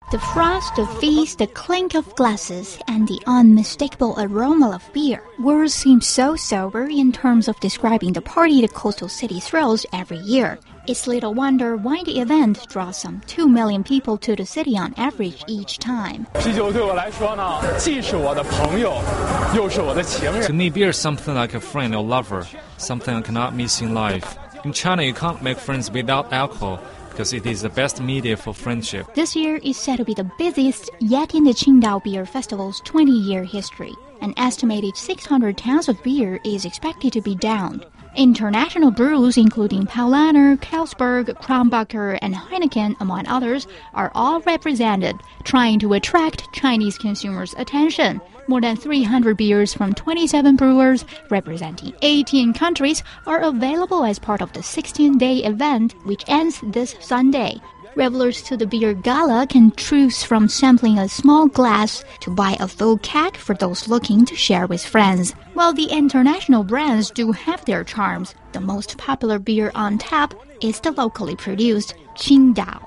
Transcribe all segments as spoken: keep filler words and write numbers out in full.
The frost, the feast, the clink of glasses, and the unmistakable aroma of beer. Words seem so sober in terms of describing the party the coastal city throws every year. It's little wonder why the event draws some two million people to the city on average each time. To me, beer is something like a friend or lover, something I cannot miss in life. In China, you can't make friends without alcohol, because it is the best media for friendship. This year is said to be the busiest yet in the Qingdao Beer Festival's twenty-year history. An estimated six hundred tons of beer is expected to be downed. International brews including Paulaner, Carlsberg, Kronbacher, and Heineken, among others, are all represented, trying to attract Chinese consumers' attention. More than three hundred beers from twenty-seven brewers representing eighteen countries are available as part of the sixteen-day event, which ends this Sunday. Revelers to the beer gala can choose from sampling a small glass to buy a full keg for those looking to share with friends. While the international brands do have their charms, the most popular beer on tap is the locally produced Qingdao.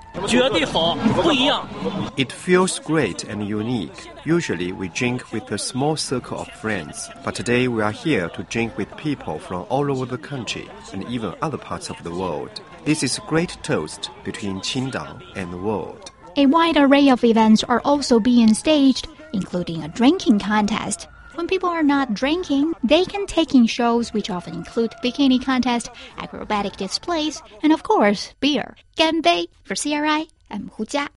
It feels great and unique. Usually we drink with a small circle of friends, but today we are here to drink with people from all over the country and even other parts of the world. This is a great toast between Qingdao and the world. A wide array of events are also being staged, including a drinking contest. When people are not drinking, they can take in shows which often include bikini contest, acrobatic displays, and of course, beer. 干杯! For C R I, I'm Hu Jia.